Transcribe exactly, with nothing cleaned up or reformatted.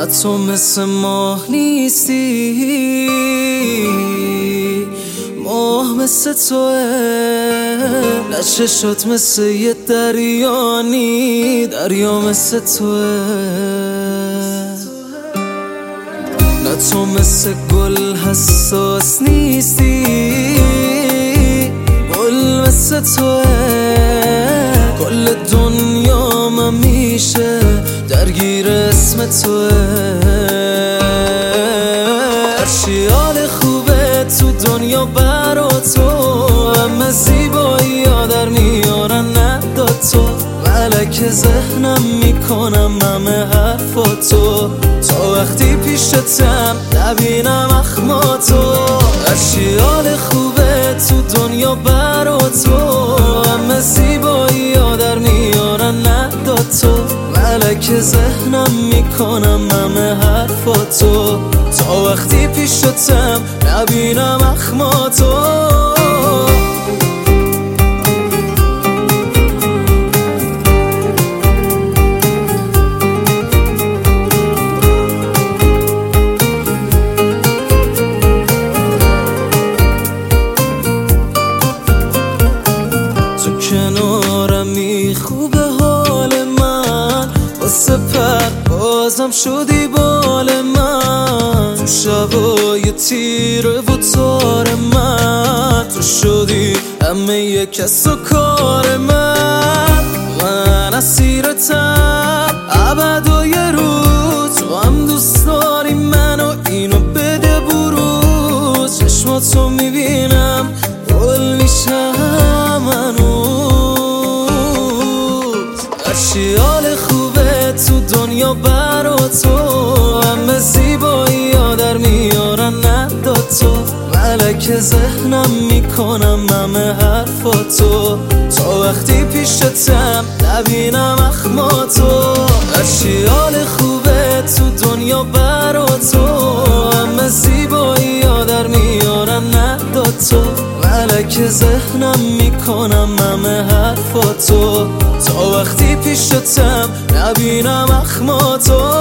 نه تو مثل ماه نیستی، ماه مثل توه، نه چشات مثل یه دریانی، دریا مثل توه. نه تو مثل گل حساس نیستی، گل مثل توه، کل دنیا من میشه درگیر اسم توه. هرچی حال خوبه تو دنیا برا تو، همه زیبایی ها در میارن نداد تو، ملک ذهنم میکنم همه حرفاتو، تا وقتی پیشتم نبینم اخماتو. هرچی حال خوبه تو دنیا برا تو، همه زیبایی ها در میارن نداد تو، ملک ذهنم میکنم همه حرفاتو، تا وقتی پیشتم نبینم اخماتو. کنارمی خوبه حال من، واسه پروازم شدی بال من، تو شبای تیره و تار من، تو شدی همه ی کس و کار من. من اسیرتم ابد و یه روز، تو هم دوست داری منو، اینو بده بروز، چشماتو میبینم گل میشم منو. هرچی حال خوبه تو دنیا برا تو، همه زیبایی ها در میارن نداد تو، ملک ذهنم میکنم همه حرفاتو، تا وقتی پیشتم نبینم اخماتو. هرچی حال خوبه تو دنیا برا تو، همه زیبایی ها در میارن نداد تو، ملک ذهنم میکنم همه حرفاتو، تا وقتی پیشتم نبینم اخماتو.